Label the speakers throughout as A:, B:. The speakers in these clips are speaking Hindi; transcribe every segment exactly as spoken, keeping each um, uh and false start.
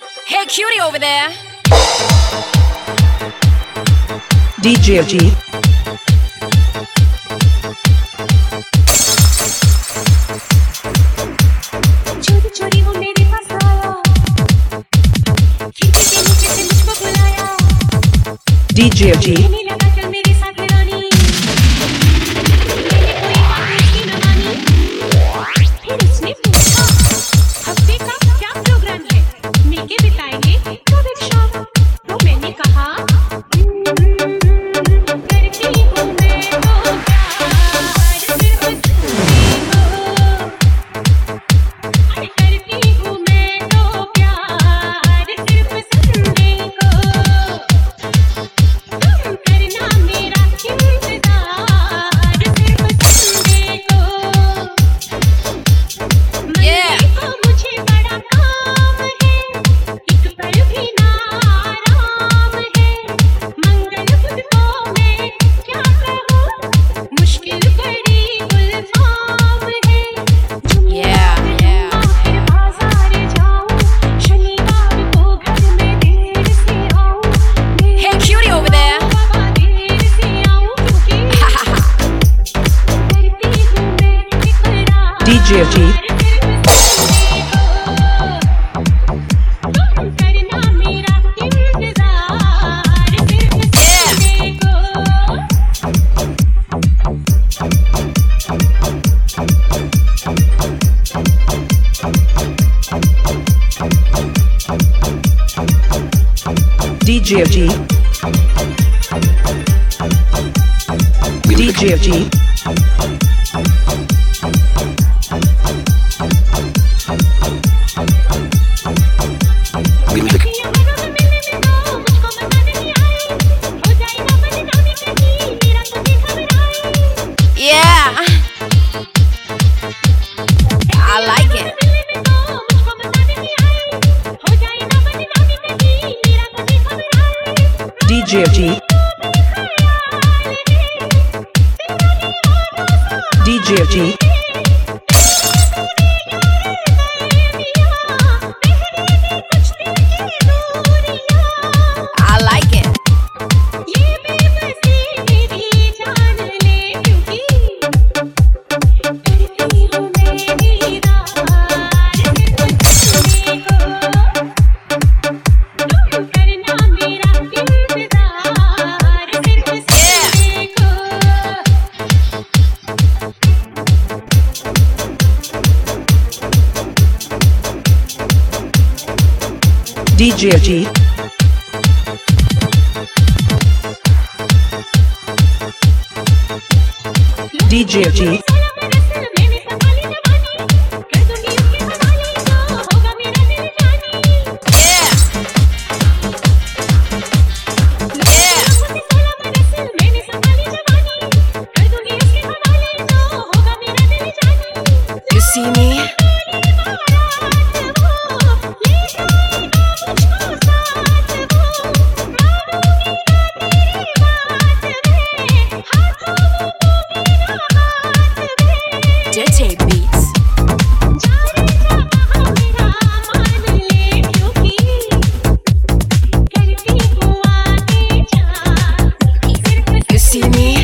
A: Hey, cutie over there.
B: D J Ajit.
C: चोरी चोरी वो मेरे पास आया, खिड़की के नीचे से मुझको बुलाया।
B: D J Ajit.
C: कहने लगा चल मेरे साथ रानी, मैंने कोई बात उसकी न मानी। फिर उसने पूछा हफ्ते का क्या प्रोग्राम है, मिलके बिताएंगे कब एक शाम। तो मैंने कहा करती हूँ मैं तो प्यार सिर्फ तुझसे हो, करती हूँ मैं तो प्यार सिर्फ संडे को। तुम करना मेरा इंतजार सिर्फ संडे को।
A: Yeah.
C: मंडे को मुझे बड़ा काम है, एक पल भी ना आराम है। मंगल बुध को मैं क्या कहूँ, मुश्किल बड़ी गुलफाम है।
A: Yeah, yeah.
C: फिर बाजार जाऊं, शनिवार को घर में देर से आऊं।
A: Hey, cutie over there.
C: बाबा देर से आऊं, क्योंकि करती हूँ मैं इकरार
B: D J Ajit.
C: तुम करना मेरा इंतजार सिर्फ संडे को।
B: D J Ajit. D J Ajit.
D: Music.
C: ये मनो में मिलने में तो मुझको मजा नहीं आई, हो जाएगा बदनामी कहीं मेरा तुझे खबर आई।
A: Yeah, I like it.
C: मिलने में तो मुझको मजा नहीं आई, हो जाएगा बदनामी कहीं मेरा तुझे खबर आई।
B: D J Ajit. D J Ajit.
A: I like it.
C: ये बेबसी मेरी जान ले, क्योंकि करती हूँ मैं दीदार सिर्फ संडे को। तुम करना मेरा इंतजार सिर्फ संडे को।
B: D J Ajit. D J Ajit.
C: मैंने संभाली जवानी, कर दूंगी उसके हवाले, जो होगा मेरा दिल जानी।
A: Yeah, yeah.
C: मैंने संभाली जवानी, कर दूंगी उसके हवाले, जो होगा मेरा दिल जानी।
A: You see me? Dirty beats. You see me?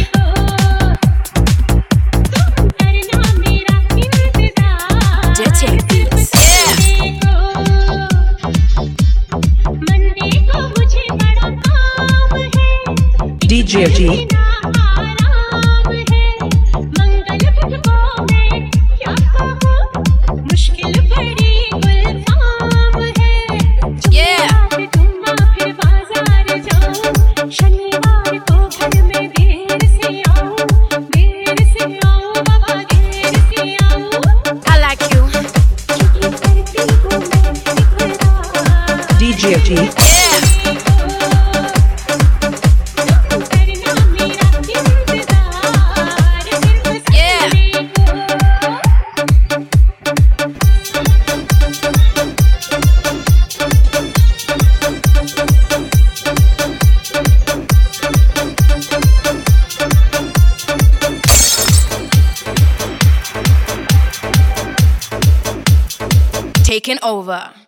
A: Dirty beats. Yeah.
B: D J Ajit.
C: मुश्किल बड़ी गुलफाम है।
A: Yeah.
C: फिर बाजार जाऊं, शनिवार को घर में देर से आऊं, देर से आऊं बाबा देर से आऊं।
A: I like you.
C: करती हूँ मैं इकरार
B: D J Ajit.
A: Yeah.
C: तुम करना मेरा इंतजार सिर्फ
A: Yeah.
C: संडे को।
A: Taking over.